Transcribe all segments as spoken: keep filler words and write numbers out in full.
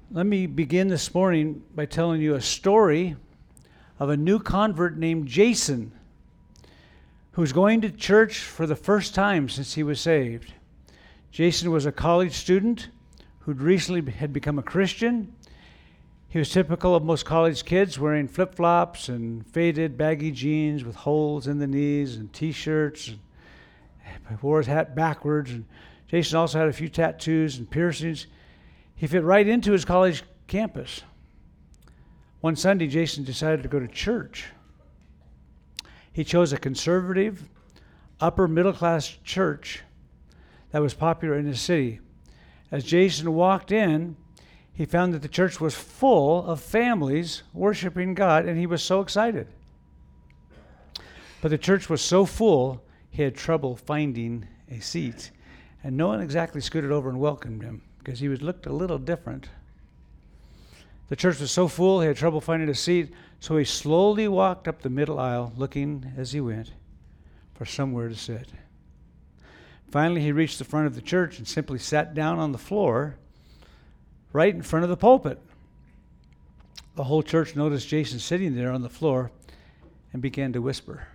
Let me begin this morning by telling you a story of a new convert named Jason, who's going to church for the first time since he was saved. Jason was a college student who'd recently had become a Christian. He was typical of most college kids, wearing flip-flops and faded baggy jeans with holes in the knees and T-shirts. And wore his hat backwards. And Jason also had a few tattoos and piercings. He fit right into his college campus. One Sunday, Jason decided to go to church. He chose a conservative, upper-middle-class church that was popular in his city. As Jason walked in, he found that the church was full of families worshiping God, and he was so excited. But the church was so full, he had trouble finding a seat, and no one exactly scooted over and welcomed him, because he was looked a little different. The church was so full, he had trouble finding a seat, so he slowly walked up the middle aisle, looking as he went for somewhere to sit. Finally, he reached the front of the church and simply sat down on the floor right in front of the pulpit. The whole church noticed Jason sitting there on the floor and began to whisper.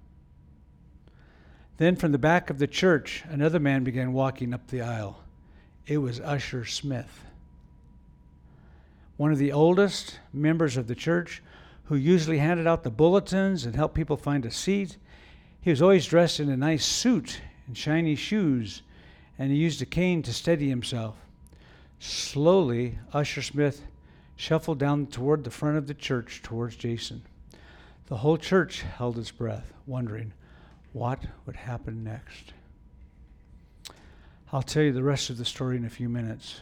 Then from the back of the church, another man began walking up the aisle. It was Usher Smith, one of the oldest members of the church, who usually handed out the bulletins and helped people find a seat. He was always dressed in a nice suit and shiny shoes, and he used a cane to steady himself. Slowly, Usher Smith shuffled down toward the front of the church towards Jason. The whole church held its breath, wondering what would happen next. I'll tell you the rest of the story in a few minutes.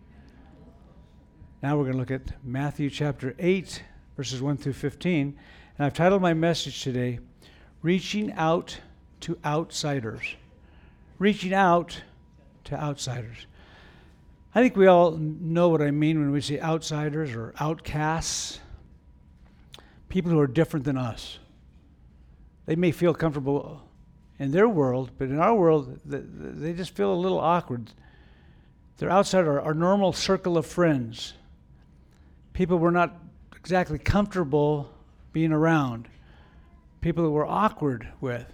Now we're going to look at Matthew chapter eight, verses one through fifteen. And I've titled my message today, Reaching Out to Outsiders. Reaching out to outsiders. I think we all know what I mean when we say outsiders or outcasts. People who are different than us. They may feel comfortable in their world, but in our world, they just feel a little awkward. They're outside our, our normal circle of friends. People we're not exactly comfortable being around. People that we're awkward with.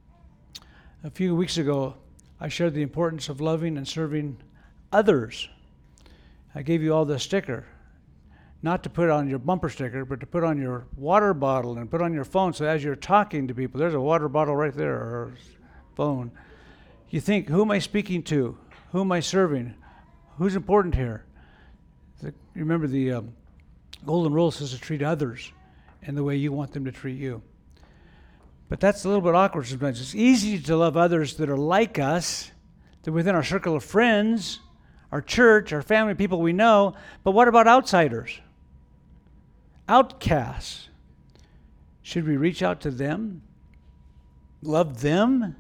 A few weeks ago, I shared the importance of loving and serving others. I gave you all the sticker. Not to put on your bumper sticker, but to put on your water bottle and put on your phone, so as you're talking to people, there's a water bottle right there, or phone. You think, who am I speaking to? Who am I serving? Who's important here? The, remember the um, golden rule says to treat others in the way you want them to treat you. But that's a little bit awkward sometimes. It's easy to love others that are like us, that are within our circle of friends, our church, our family, people we know. But what about outsiders? Outcasts. Should we reach out to them? Love them?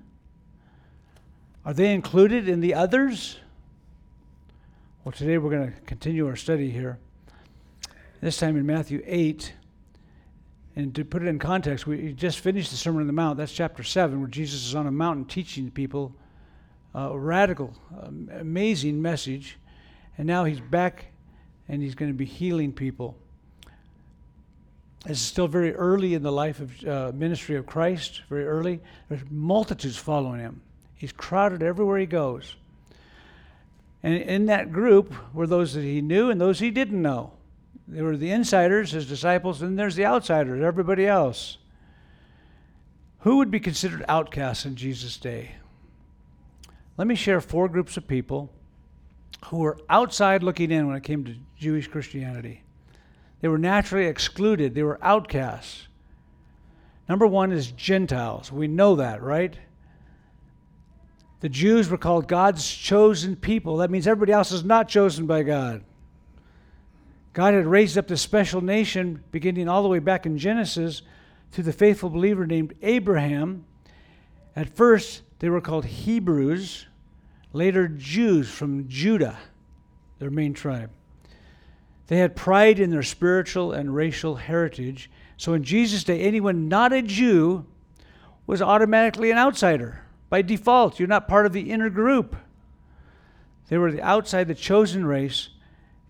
Are they included in the others? Well, today we're going to continue our study here. This time in Matthew eight. And to put it in context, we just finished the Sermon on the Mount. That's chapter seven, where Jesus is on a mountain teaching people a radical, um, amazing message. And now he's back and he's going to be healing people. This is still very early in the life of uh, ministry of Christ, very early. There's multitudes following him. He's crowded everywhere he goes. And in that group were those that he knew and those he didn't know. There were the insiders, his disciples, and there's the outsiders, everybody else. Who would be considered outcasts in Jesus' day? Let me share four groups of people who were outside looking in when it came to Jewish Christianity. They were naturally excluded. They were outcasts. Number one is Gentiles. We know that, right? The Jews were called God's chosen people. That means everybody else is not chosen by God. God had raised up this special nation beginning all the way back in Genesis through the faithful believer named Abraham. At first, they were called Hebrews, later Jews from Judah, their main tribe. They had pride in their spiritual and racial heritage. So in Jesus' day, anyone not a Jew was automatically an outsider. By default, you're not part of the inner group. They were the outside, the chosen race,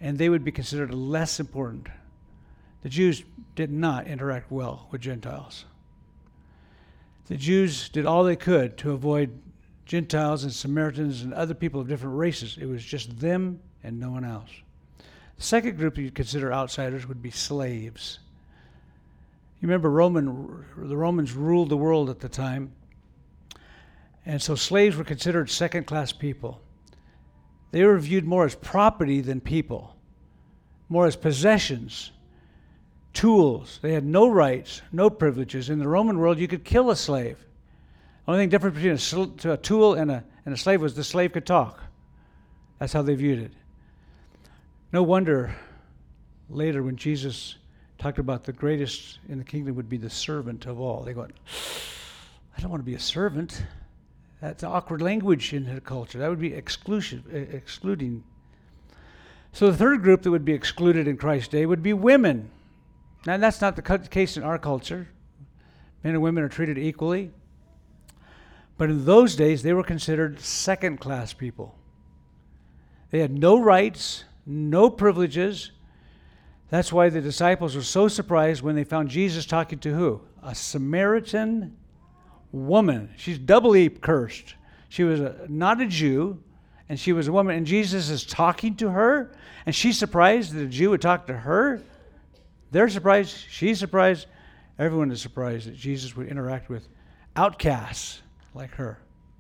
and they would be considered less important. The Jews did not interact well with Gentiles. The Jews did all they could to avoid Gentiles and Samaritans and other people of different races. It was just them and no one else. The second group you'd consider outsiders would be slaves. You remember Roman, the Romans ruled the world at the time, and so slaves were considered second-class people. They were viewed more as property than people, more as possessions, tools. They had no rights, no privileges. In the Roman world, you could kill a slave. The only thing different between a, sl- a tool and a, and a slave was the slave could talk. That's how they viewed it. No wonder later when Jesus talked about the greatest in the kingdom would be the servant of all. They go, I don't want to be a servant. That's awkward language in their culture. That would be exclusive, excluding. So the third group that would be excluded in Christ's day would be women. Now, that's not the case in our culture. Men and women are treated equally. But in those days, they were considered second-class people. They had no rights, no privileges. That's why the disciples were so surprised when they found Jesus talking to who? A Samaritan woman. She's doubly cursed. She was a, not a Jew, and she was a woman. And Jesus is talking to her, and she's surprised that a Jew would talk to her. They're surprised. She's surprised. Everyone is surprised that Jesus would interact with outcasts like her.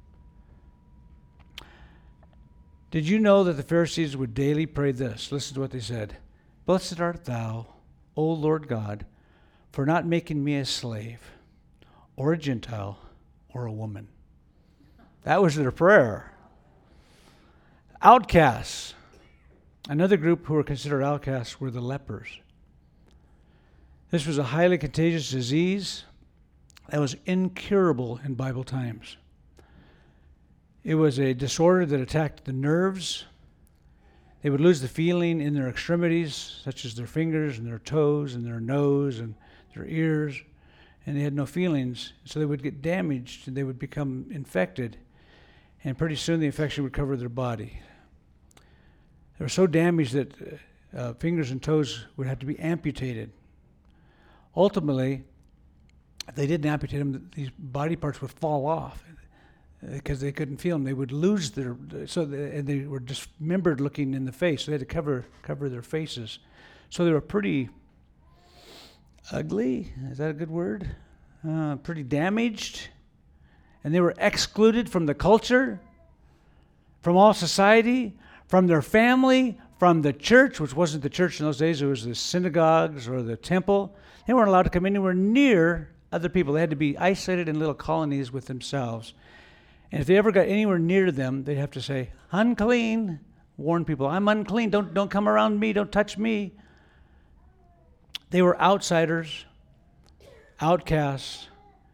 Did you know that the Pharisees would daily pray this? Listen to what they said. Blessed art thou, O Lord God, for not making me a slave, or a Gentile, or a woman. That was their prayer. Outcasts. Another group who were considered outcasts were the lepers. This was a highly contagious disease that was incurable in Bible times. It was a disorder that attacked the nerves. They would lose the feeling in their extremities, such as their fingers and their toes and their nose and their ears, and they had no feelings, so they would get damaged and they would become infected, and pretty soon the infection would cover their body. They were so damaged that uh, fingers and toes would have to be amputated. Ultimately, if they didn't amputate them, these body parts would fall off because they couldn't feel them. They would lose their, so they, and they were dismembered looking in the face. So they had to cover cover their faces. So they were pretty ugly. Is that a good word? Uh, pretty damaged. And they were excluded from the culture, from all society, from their family, from the church, which wasn't the church in those days. It was the synagogues or the temple. They weren't allowed to come anywhere near other people. They had to be isolated in little colonies with themselves. And if they ever got anywhere near them, they'd have to say, unclean, warn people, I'm unclean, don't, don't come around me, don't touch me. They were outsiders, outcasts.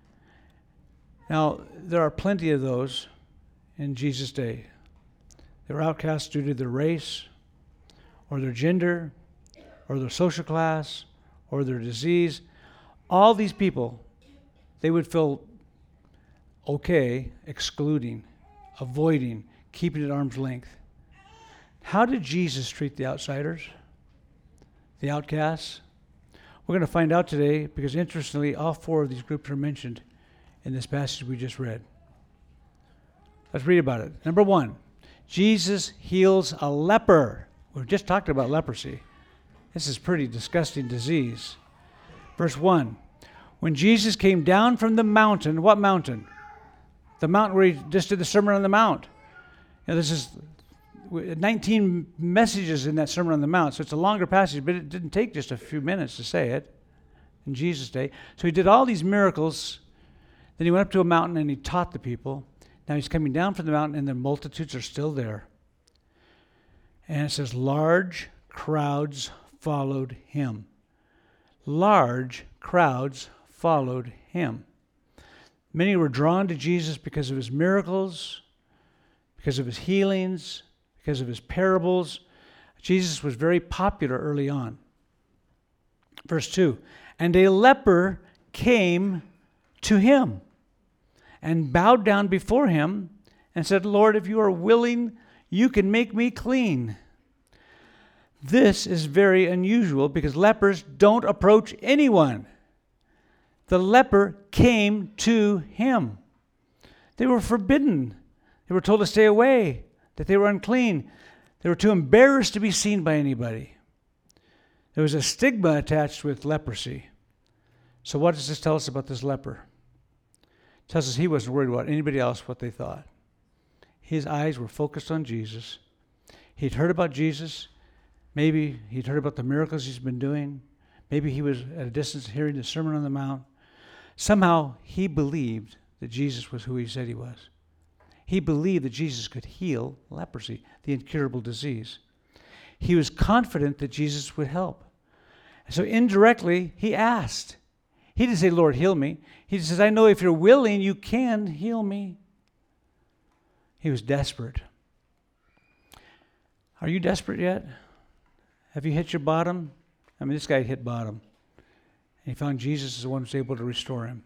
Now, there are plenty of those in Jesus' day. They were outcasts due to their race, or their gender, or their social class, or their disease. All these people, they would feel okay excluding, avoiding, keeping at arm's length. How did Jesus treat the outsiders, the outcasts? We're going to find out today because, interestingly, all four of these groups are mentioned in this passage we just read. Let's read about it. Number one, Jesus heals a leper. We've just talked about leprosy. This is a pretty disgusting disease. Verse one, when Jesus came down from the mountain, what mountain? The mountain where he just did the Sermon on the Mount. Now, this is nineteen messages in that Sermon on the Mount, so it's a longer passage, but it didn't take just a few minutes to say it in Jesus' day. So he did all these miracles. Then he went up to a mountain and he taught the people. Now he's coming down from the mountain and the multitudes are still there. And it says, large crowds followed him. Large crowds followed him. Many were drawn to Jesus because of his miracles, because of his healings, because of his parables. Jesus was very popular early on. Verse two, and a leper came to him and bowed down before him and said, Lord, if you are willing, you can make me clean. This is very unusual because lepers don't approach anyone. The leper came to him. They were forbidden. They were told to stay away, that they were unclean. They were too embarrassed to be seen by anybody. There was a stigma attached with leprosy. So what does this tell us about this leper? It tells us he wasn't worried about anybody else, what they thought. His eyes were focused on Jesus. He'd heard about Jesus. Maybe he'd heard about the miracles he's been doing. Maybe he was at a distance hearing the Sermon on the Mount. Somehow he believed that Jesus was who he said he was. He believed that Jesus could heal leprosy, the incurable disease. He was confident that Jesus would help. So indirectly, he asked. He didn't say, Lord, heal me. He says, I know if you're willing, you can heal me. He was desperate. Are you desperate yet? Have you hit your bottom? I mean, this guy hit bottom. And he found Jesus as the one who was able to restore him.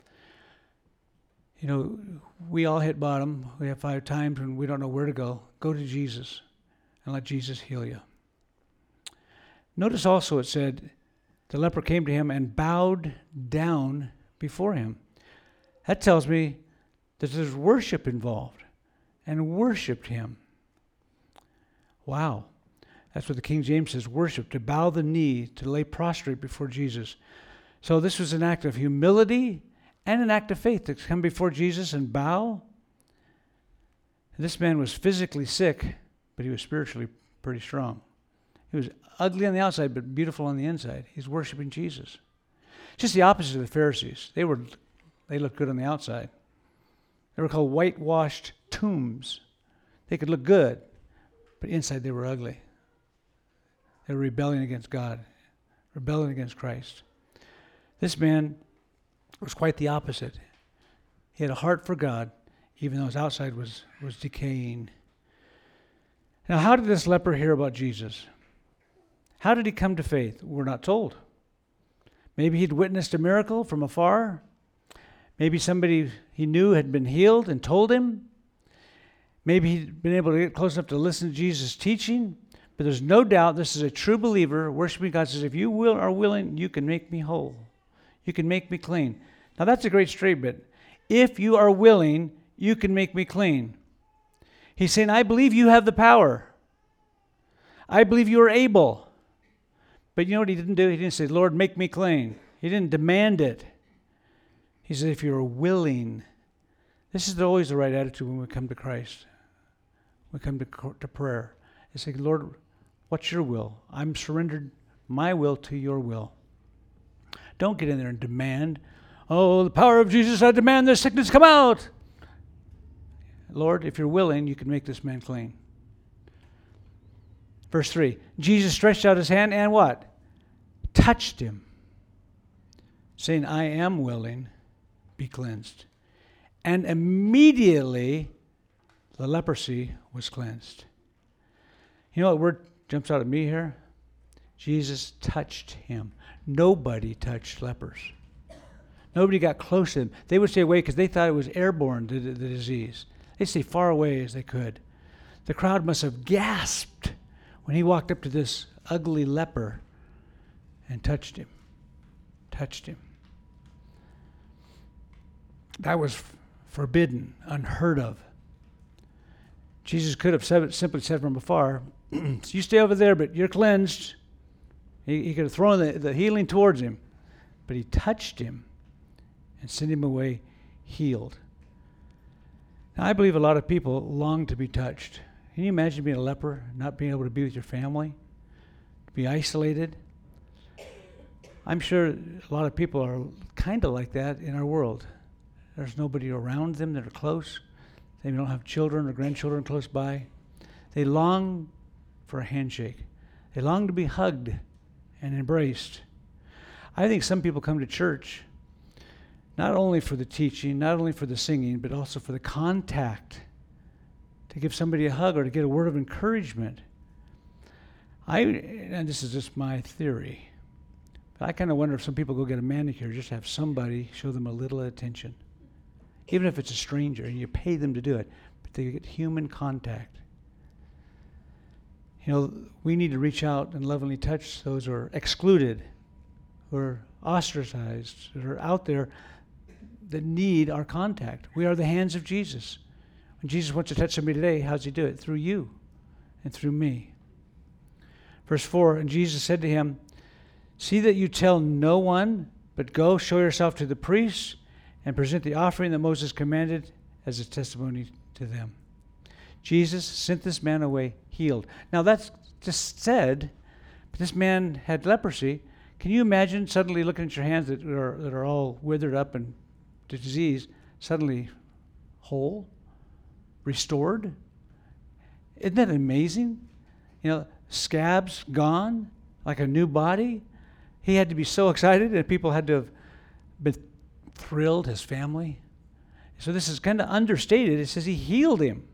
You know, we all hit bottom. We have five times when we don't know where to go. Go to Jesus and let Jesus heal you. Notice also it said, the leper came to him and bowed down before him. That tells me that there's worship involved, and worshiped him. Wow. That's what the King James says, worship, to bow the knee, to lay prostrate before Jesus. So this was an act of humility and an act of faith to come before Jesus and bow. This man was physically sick, but he was spiritually pretty strong. He was ugly on the outside, but beautiful on the inside. He's worshiping Jesus. Just the opposite of the Pharisees. They were, they looked good on the outside. They were called whitewashed tombs. They could look good, but inside they were ugly. They were rebelling against God, rebelling against Christ. This man was quite the opposite. He had a heart for God, even though his outside was, was decaying. Now, how did this leper hear about Jesus? How did he come to faith? We're not told. Maybe he'd witnessed a miracle from afar. Maybe somebody he knew had been healed and told him. Maybe he'd been able to get close enough to listen to Jesus' teaching. But there's no doubt this is a true believer worshiping God. Says, if you will are willing, you can make me whole. You can make me clean. Now that's a great statement. If you are willing, you can make me clean. He's saying, I believe you have the power. I believe you are able. But you know what he didn't do? He didn't say, Lord, make me clean. He didn't demand it. He said, if you're willing. This is always the right attitude when we come to Christ. We come to, to prayer. It's say, Lord, what's your will? I'm surrendered my will to your will. Don't get in there and demand, oh, the power of Jesus, I demand this sickness come out. Lord, if you're willing, you can make this man clean. Verse three, Jesus stretched out his hand and what? Touched him, saying, I am willing, be cleansed. And immediately the leprosy was cleansed. You know what word jumps out at me here? Jesus touched him. Nobody touched lepers. Nobody got close to them. They would stay away because they thought it was airborne, the, the disease. They'd stay far away as they could. The crowd must have gasped when he walked up to this ugly leper and touched him. Touched him. That was f- forbidden, unheard of. Jesus could have said, simply said from afar, you stay over there, but you're cleansed. He, he could have thrown the, the healing towards him, but he touched him and sent him away healed. Now, I believe a lot of people long to be touched. Can you imagine being a leper, not being able to be with your family, to be isolated? I'm sure a lot of people are kind of like that in our world. There's nobody around them that are close. They don't have children or grandchildren close by. They long for a handshake. They long to be hugged and embraced. I think some people come to church not only for the teaching, not only for the singing, but also for the contact, to give somebody a hug or to get a word of encouragement. I, and this is just my theory, but I kind of wonder if some people go get a manicure just to have somebody show them a little attention. Even if it's a stranger and you pay them to do it, but they get human contact. You know, we need to reach out and lovingly touch those who are excluded, who are ostracized, who are out there that need our contact. We are the hands of Jesus. When Jesus wants to touch somebody today, how does he do it? Through you and through me. Verse four, and Jesus said to him, see that you tell no one, but go show yourself to the priests and present the offering that Moses commanded as a testimony to them. Jesus sent this man away healed. Now that's just said, but this man had leprosy. Can you imagine suddenly looking at your hands that are, that are all withered up and diseased, suddenly whole, restored? Isn't that amazing? You know, scabs gone, like a new body. He had to be so excited, and people had to have been thrilled, his family. So this is kind of understated. It says he healed him.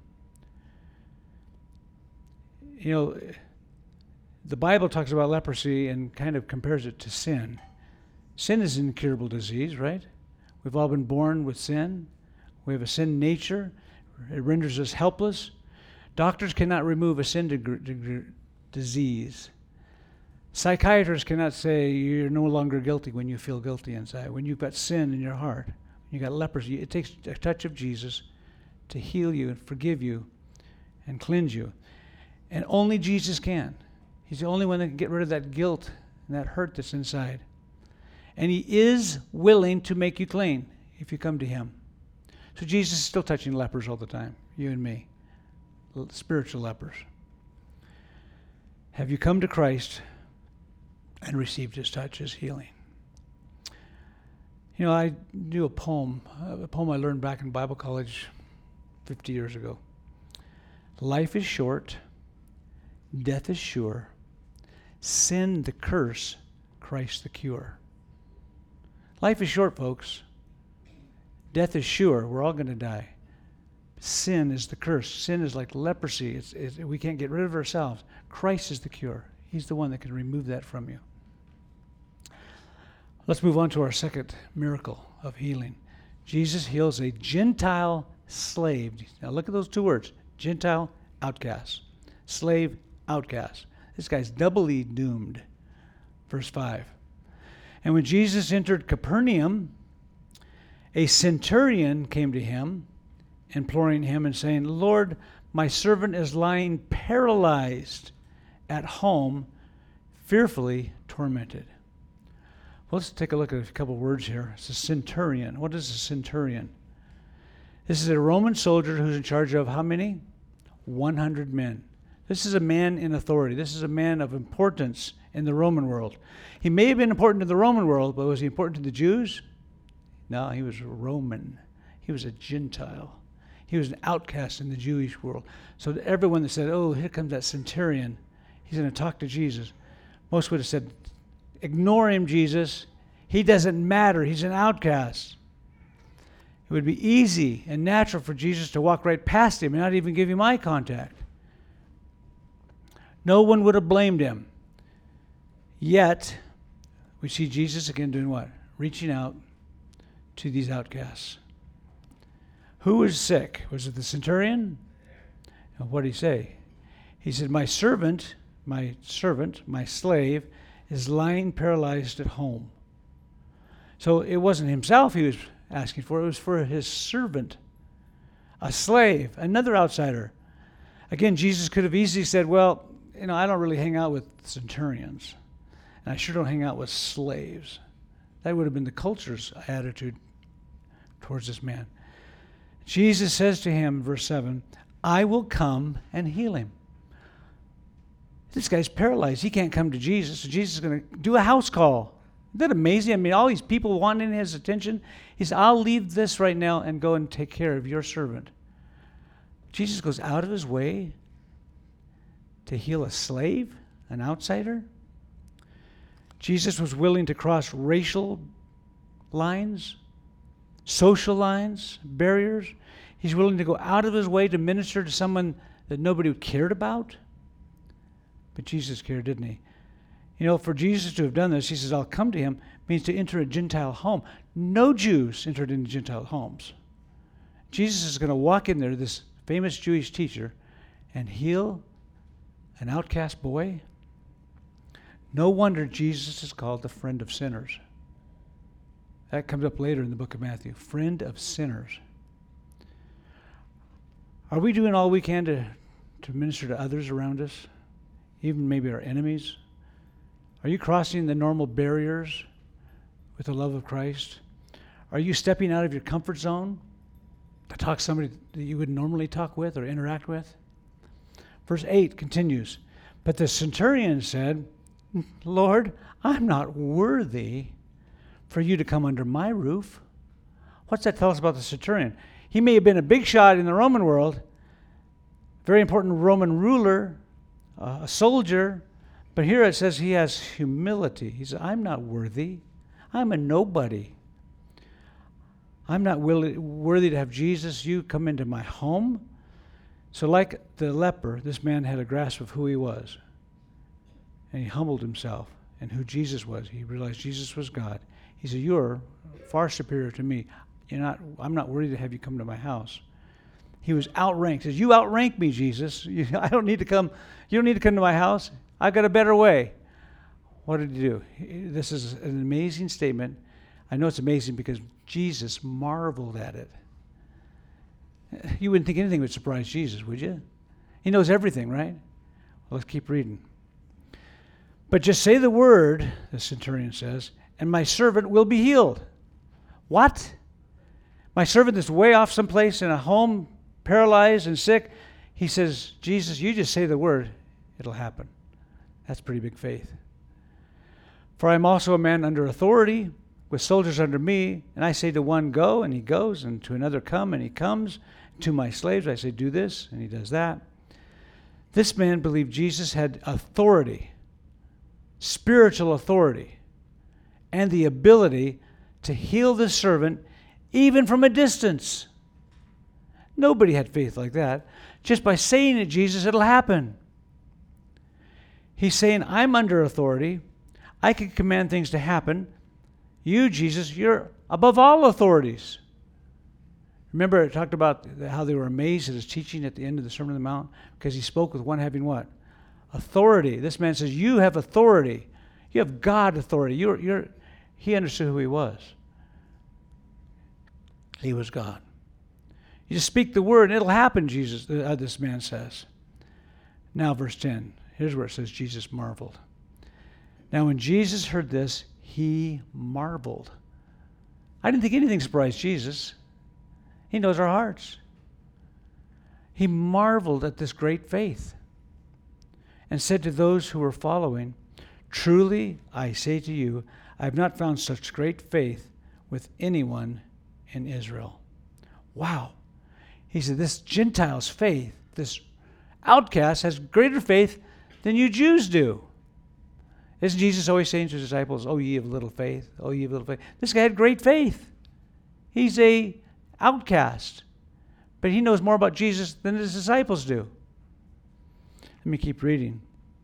You know, the Bible talks about leprosy and kind of compares it to sin. Sin is an incurable disease, right? We've all been born with sin. We have a sin nature. It renders us helpless. Doctors cannot remove a sin deg- deg- disease. Psychiatrists cannot say you're no longer guilty when you feel guilty inside. When you've got sin in your heart, when you've got leprosy, it takes a touch of Jesus to heal you and forgive you and cleanse you. And only Jesus can. He's the only one that can get rid of that guilt and that hurt that's inside. And he is willing to make you clean if you come to him. So Jesus is still touching lepers all the time, you and me, spiritual lepers. Have you come to Christ and received his touch, his healing? You know, I knew a poem, a poem I learned back in Bible college fifty years ago. Life is short, death is sure, sin the curse, Christ the cure. Life is short, folks. Death is sure. We're all going to die. Sin is the curse. Sin is like leprosy. It's, it's, we can't get rid of ourselves. Christ is the cure. He's the one that can remove that from you. Let's move on to our second miracle of healing. Jesus heals a Gentile slave. Now look at those two words. Gentile, outcast. Slave, outcast. This guy's doubly doomed. Verse five. And when Jesus entered Capernaum, a centurion came to him, imploring him and saying, Lord, my servant is lying paralyzed at home, fearfully tormented. Well, let's take a look at a couple words here. It's a centurion. What is a centurion? This is a Roman soldier who's in charge of how many? one hundred men. This is a man in authority. This is a man of importance in the Roman world. He may have been important to the Roman world, but was he important to the Jews? No, he was a Roman. He was a Gentile. He was an outcast in the Jewish world. So everyone that said, oh, here comes that centurion, he's going to talk to Jesus, most would have said, ignore him, Jesus. He doesn't matter. He's an outcast. It would be easy and natural for Jesus to walk right past him and not even give him eye contact. No one would have blamed him. Yet, we see Jesus again doing what? Reaching out to these outcasts. Who was sick? Was it the centurion? And what did he say? He said, my servant, my servant, my slave, is lying paralyzed at home. So it wasn't himself he was asking for. It was for his servant, a slave, another outsider. Again, Jesus could have easily said, well, you know, I don't really hang out with centurions, and I sure don't hang out with slaves. That would have been the culture's attitude towards this man. Jesus says to him, verse seven, I will come and heal him. This guy's paralyzed. He can't come to Jesus, so Jesus is going to do a house call. Isn't that amazing? I mean, all these people wanting his attention. He says, I'll leave this right now and go and take care of your servant. Jesus goes out of his way to heal a slave, an outsider. Jesus was willing to cross racial lines, social lines, barriers. He's willing to go out of his way to minister to someone that nobody cared about. But Jesus cared, didn't he? You know, for Jesus to have done this, he says, I'll come to him, means to enter a Gentile home. No Jews entered into Gentile homes. Jesus is going to walk in there, this famous Jewish teacher, and heal an outcast boy. No wonder Jesus is called the friend of sinners. That comes up later in the book of Matthew. Friend of sinners. Are we doing all we can to, to minister to others around us? Even maybe our enemies? Are you crossing the normal barriers with the love of Christ? Are you stepping out of your comfort zone to talk to somebody that you would normally talk with or interact with? Verse eight continues, but the centurion said, Lord, I'm not worthy for you to come under my roof. What's that tell us about the centurion? He may have been a big shot in the Roman world, very important Roman ruler, uh, a soldier, but here it says he has humility. He says, I'm not worthy. I'm a nobody. I'm not willi- worthy to have Jesus, you come into my home. So like the leper, this man had a grasp of who he was. And he humbled himself and who Jesus was. He realized Jesus was God. He said, you're far superior to me. You're not, I'm not worthy to have you come to my house. He was outranked. He says, you outrank me, Jesus. You, I don't need to come. You don't need to come to my house. I've got a better way. What did he do? This is an amazing statement. I know it's amazing because Jesus marveled at it. You wouldn't think anything would surprise Jesus, would you? He knows everything, right? Well, let's keep reading. But just say the word, the centurion says, and my servant will be healed. What? My servant is way off someplace in a home, paralyzed and sick. He says, Jesus, you just say the word, it'll happen. That's pretty big faith. For I am also a man under authority, with soldiers under me, and I say to one, go, and he goes, and to another, come, and he comes. To my slaves, I say, do this, and he does that. This man believed Jesus had authority, spiritual authority, and the ability to heal the servant even from a distance. Nobody had faith like that. Just by saying it, Jesus, it'll happen. He's saying, I'm under authority. I can command things to happen. You, Jesus, you're above all authorities. Remember, it talked about how they were amazed at his teaching at the end of the Sermon on the Mount because he spoke with one having what? Authority. This man says, you have authority. You have God authority. You're, you're, he understood who he was. He was God. You just speak the word and it'll happen, Jesus, uh, this man says. Now, verse ten. Here's where it says Jesus marveled. Now, when Jesus heard this, he marveled. I didn't think anything surprised Jesus. He knows our hearts. He marveled at this great faith and said to those who were following, truly, I say to you, I have not found such great faith with anyone in Israel. Wow. He said, this Gentile's faith, this outcast, has greater faith than you Jews do. Isn't Jesus always saying to his disciples, oh, ye of little faith, oh, ye of little faith? This guy had great faith. He's a outcast, but he knows more about Jesus than his disciples do. Let me keep reading.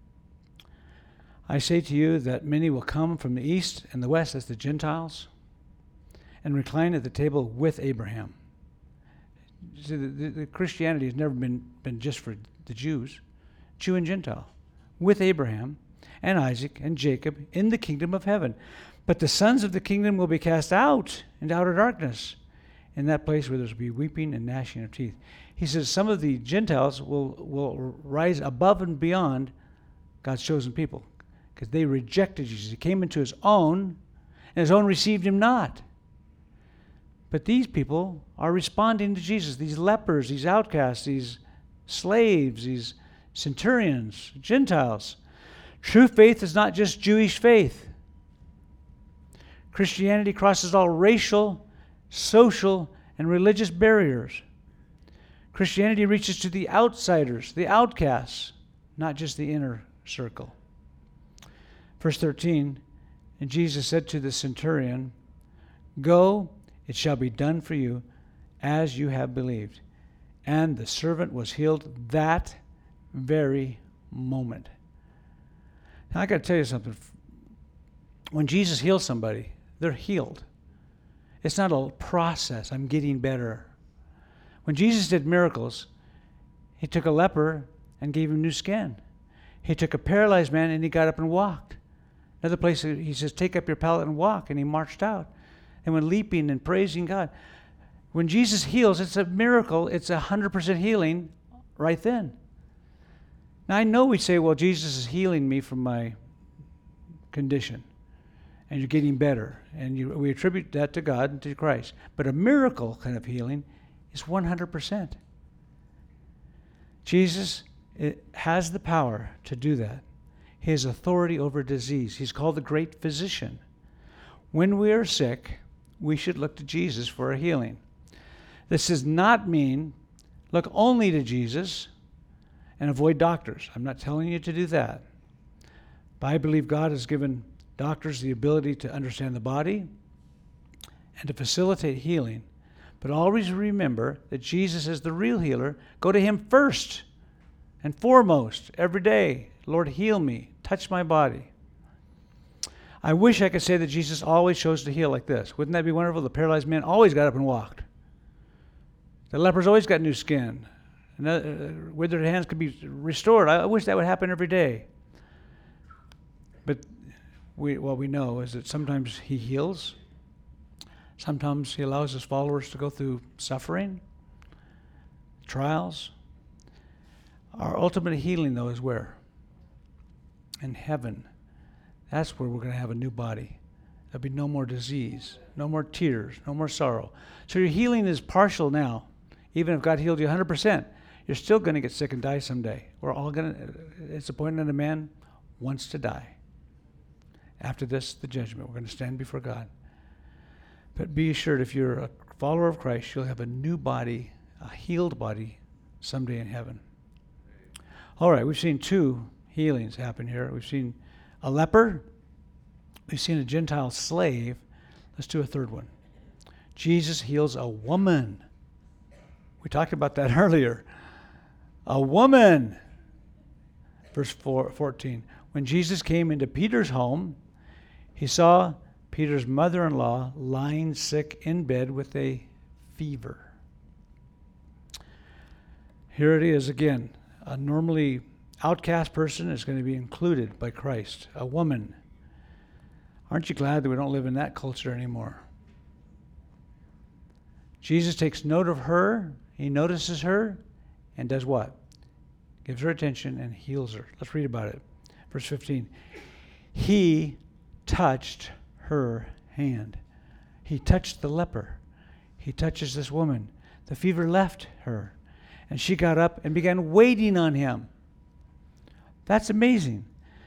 I say to you that many will come from the east and the west, as the Gentiles, and recline at the table with Abraham. See, the, the, the Christianity has never been, been just for the Jews, Jew and Gentile, with Abraham and Isaac and Jacob in the kingdom of heaven. But the sons of the kingdom will be cast out into outer darkness, in that place where there's will be weeping and gnashing of teeth. He says some of the Gentiles will, will rise above and beyond God's chosen people because they rejected Jesus. He came into his own, and his own received him not. But these people are responding to Jesus, these lepers, these outcasts, these slaves, these centurions, Gentiles. True faith is not just Jewish faith. Christianity crosses all racial, social, and religious barriers. Christianity reaches to the outsiders, the outcasts, not just the inner circle. Verse thirteen, and Jesus said to the centurion, go, it shall be done for you as you have believed. And the servant was healed that very moment. Now, I got to tell you something. When Jesus heals somebody, they're healed. It's not a process. I'm getting better. When Jesus did miracles, he took a leper and gave him new skin. He took a paralyzed man and he got up and walked. Another place he says, take up your pallet and walk, and he marched out and went leaping and praising God. When Jesus heals, it's a miracle. It's a one hundred percent healing right then. Now I know we say, well, Jesus is healing me from my condition, and you're getting better, and you, we attribute that to God and to Christ. But a miracle kind of healing is one hundred percent. Jesus it has the power to do that. He has authority over disease. He's called the great physician. When we are sick, we should look to Jesus for a healing. This does not mean look only to Jesus and avoid doctors. I'm not telling you to do that. But I believe God has given doctors the ability to understand the body and to facilitate healing. But always remember that Jesus is the real healer. Go to him first and foremost every day. Lord, heal me. Touch my body. I wish I could say that Jesus always chose to heal like this. Wouldn't that be wonderful? The paralyzed man always got up and walked. The lepers always got new skin. And uh, withered hands could be restored. I wish that would happen every day. But we, what we know is that sometimes he heals. Sometimes he allows his followers to go through suffering, trials. Our ultimate healing, though, is where? In heaven. That's where we're going to have a new body. There'll be no more disease, no more tears, no more sorrow. So your healing is partial now. Even if God healed you one hundred percent, you're still going to get sick and die someday. We're all going to, it's appointed that a man wants to die. After this, the judgment. We're going to stand before God. But be assured, if you're a follower of Christ, you'll have a new body, a healed body, someday in heaven. All right, we've seen two healings happen here. We've seen a leper. We've seen a Gentile slave. Let's do a third one. Jesus heals a woman. We talked about that earlier. A woman. Verse four, fourteen. When Jesus came into Peter's home, he saw Peter's mother-in-law lying sick in bed with a fever. Here it is again. A normally outcast person is going to be included by Christ. A woman. Aren't you glad that we don't live in that culture anymore? Jesus takes note of her. He notices her and does what? Gives her attention and heals her. Let's read about it. Verse fifteen. He touched her hand. He touched the leper. He touches this woman. The fever left her. And she got up and began waiting on him. That's amazing.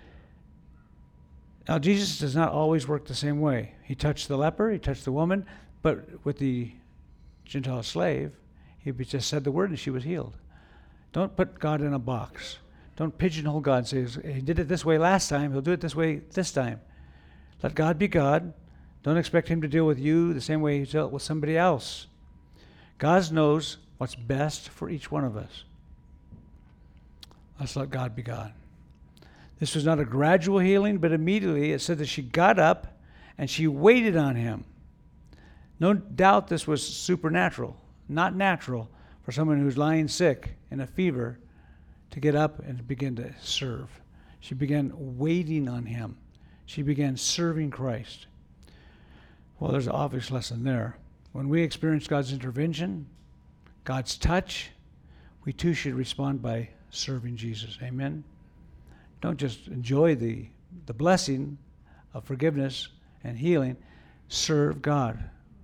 Now, Jesus does not always work the same way. He touched the leper, he touched the woman, but with the Gentile slave, he just said the word and she was healed. Don't put God in a box. Don't pigeonhole God and say, he did it this way last time, he'll do it this way this time. Let God be God. Don't expect him to deal with you the same way he dealt with somebody else. God knows what's best for each one of us. Let's let God be God. This was not a gradual healing, but immediately it said that she got up and she waited on him. No doubt this was supernatural, not natural for someone who's lying sick in a fever to get up and begin to serve. She began waiting on him. She began serving Christ. Well, there's an obvious lesson there. When we experience God's intervention, God's touch, we too should respond by serving Jesus. Amen? Don't just enjoy the, the blessing of forgiveness and healing. Serve God.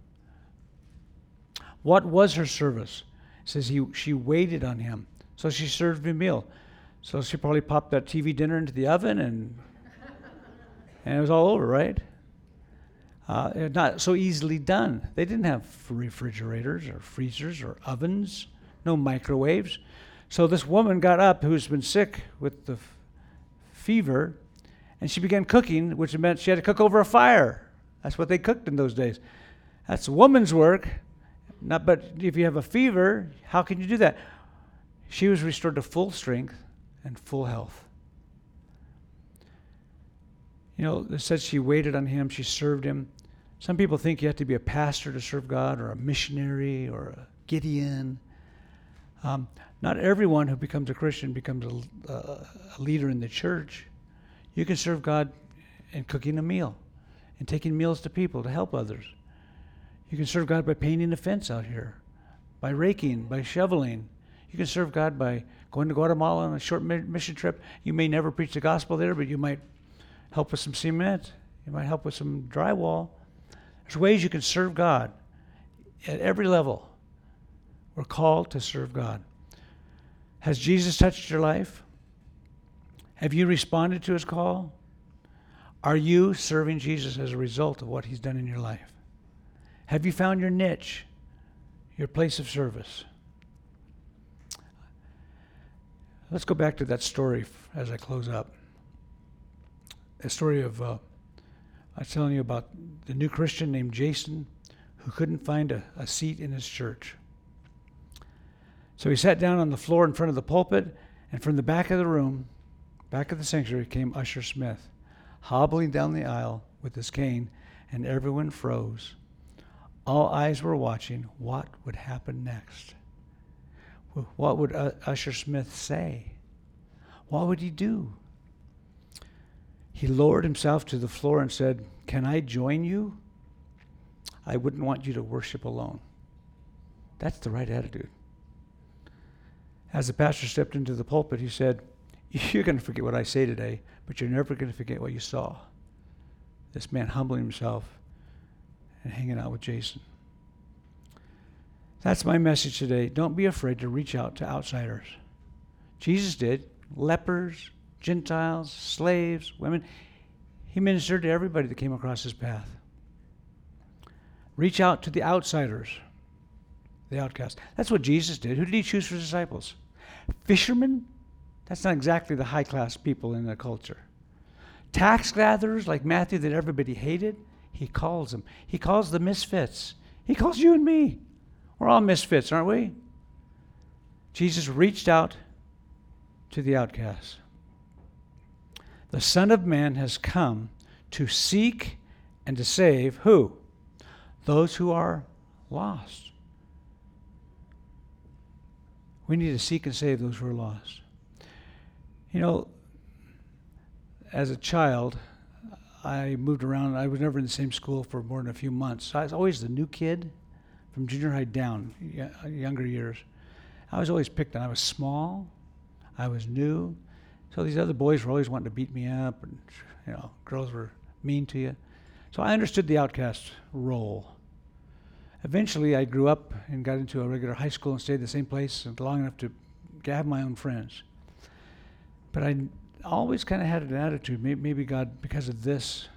What was her service? It says he, she waited on him. So she served him a meal. So she probably popped that T V dinner into the oven and, and it was all over, right? Uh, not so easily done. They didn't have refrigerators or freezers or ovens, no microwaves. So this woman got up who's been sick with the f- fever, and she began cooking, which meant she had to cook over a fire. That's what they cooked in those days. That's woman's work. Not, but if you have a fever, how can you do that? She was restored to full strength and full health. You know, it says she waited on him, she served him. Some people think you have to be a pastor to serve God, or a missionary, or a Gideon. Um, not everyone who becomes a Christian becomes a, uh, a leader in the church. You can serve God in cooking a meal and taking meals to people to help others. You can serve God by painting a fence out here, by raking, by shoveling. You can serve God by going to Guatemala on a short mission trip. You may never preach the gospel there, but you might help with some cement. You might help with some drywall. There's ways you can serve God at every level. We're called to serve God. Has Jesus touched your life? Have you responded to his call? Are you serving Jesus as a result of what he's done in your life? Have you found your niche, your place of service? Let's go back to that story as I close up. A story of, uh, I was telling you about the new Christian named Jason who couldn't find a, a seat in his church. So he sat down on the floor in front of the pulpit, and from the back of the room, back of the sanctuary, came Usher Smith, hobbling down the aisle with his cane, and everyone froze. All eyes were watching what would happen next. What would uh, Usher Smith say? What would he do? He lowered himself to the floor and said, "Can I join you? I wouldn't want you to worship alone." That's the right attitude. As the pastor stepped into the pulpit, he said, "You're going to forget what I say today, but you're never going to forget what you saw." This man humbling himself and hanging out with Jason. That's my message today. Don't be afraid to reach out to outsiders. Jesus did. Lepers, Gentiles, slaves, women. He ministered to everybody that came across his path. Reach out to the outsiders, the outcast. That's what Jesus did. Who did he choose for his disciples? Fishermen? That's not exactly the high-class people in the culture. Tax gatherers like Matthew that everybody hated, he calls them. He calls the misfits. He calls you and me. We're all misfits, aren't we? Jesus reached out to the outcasts. The Son of Man has come to seek and to save who? Those who are lost. We need to seek and save those who are lost. You know, as a child, I moved around. I was never in the same school for more than a few months. So I was always the new kid from junior high down, younger years. I was always picked on. I was small. I was new. So these other boys were always wanting to beat me up, and you know, girls were mean to you. So I understood the outcast role. Eventually, I grew up and got into a regular high school and stayed in the same place long enough to have my own friends. But I always kind of had an attitude, maybe God, because of this,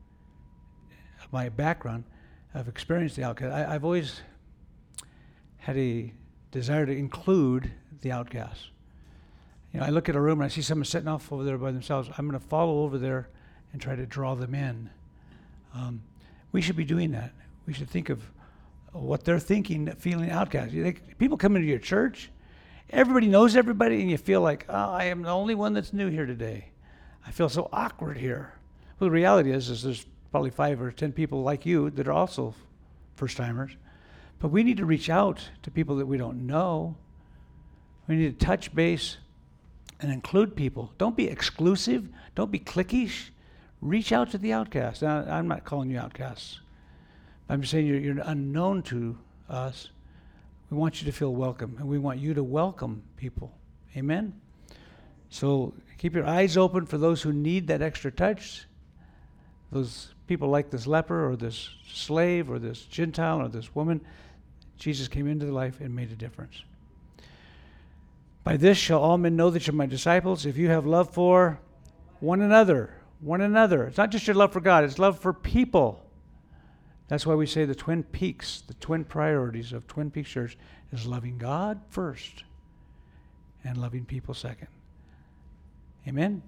my background, I've experienced the outcast. I, I've always had a desire to include the outcasts. You know, I look at a room and I see someone sitting off over there by themselves. I'm going to follow over there and try to draw them in. Um, we should be doing that. We should think of what they're thinking, feeling outcast. You think people come into your church, everybody knows everybody, and you feel like, oh, I am the only one that's new here today. I feel so awkward here. Well, the reality is, is there's probably five or ten people like you that are also first-timers. But we need to reach out to people that we don't know. We need to touch base and include people. Don't be exclusive. Don't be cliquish. Reach out to the outcasts. Now, I'm not calling you outcasts. I'm just saying you're, you're unknown to us. We want you to feel welcome, and we want you to welcome people. Amen? So keep your eyes open for those who need that extra touch. Those people like this leper or this slave or this Gentile or this woman. Jesus came into their life and made a difference. By this shall all men know that you're my disciples, if you have love for one another. One another. It's not just your love for God, it's love for people. That's why we say the Twin Peaks, the twin priorities of Twin Peaks Church is loving God first and loving people second. Amen?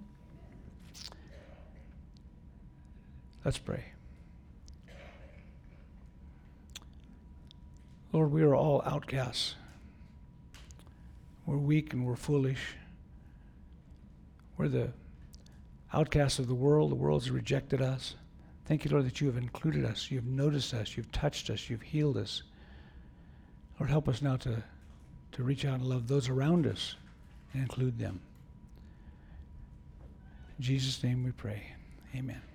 Let's pray. Lord, we are all outcasts. We're weak and we're foolish. We're the outcasts of the world. The world has rejected us. Thank you, Lord, that you have included us. You've noticed us. You've touched us. You've healed us. Lord, help us now to to reach out and love those around us and include them. In Jesus' name we pray. Amen.